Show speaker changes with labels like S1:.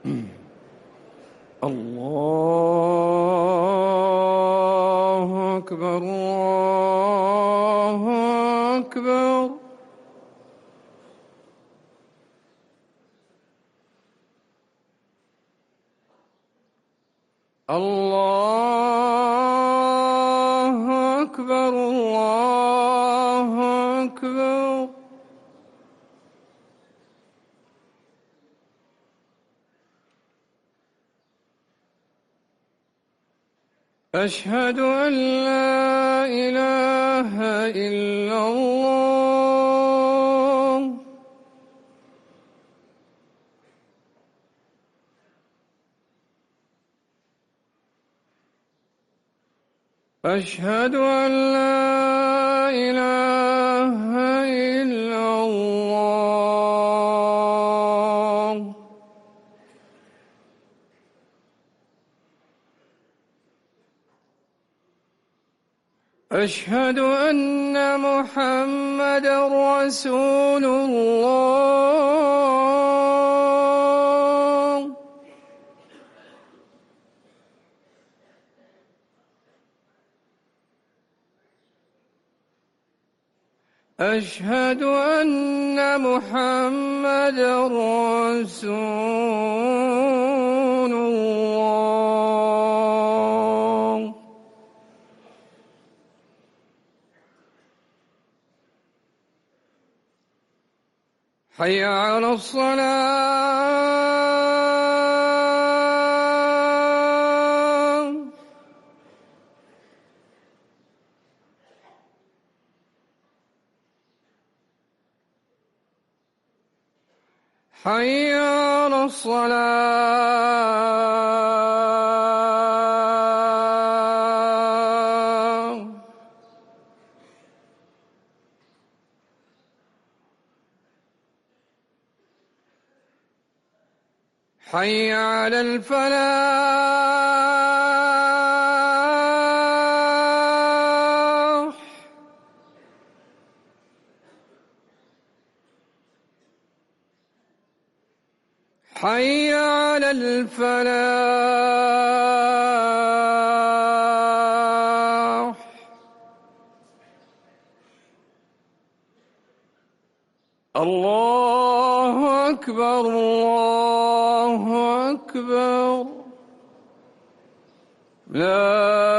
S1: الله أكبر الله أكبر. الله أكبر الله أكبر. أشهد أن لا إله إلا الله. أشهد أن لا إله إلا الله. أشهد أن محمدًا رسول الله. أشهد أن محمدًا رسول الله. حي على الصلاة. حي على الصلاة. حي على الفلاح. حي على الفلاح. الله أكبر الله أكبر. لا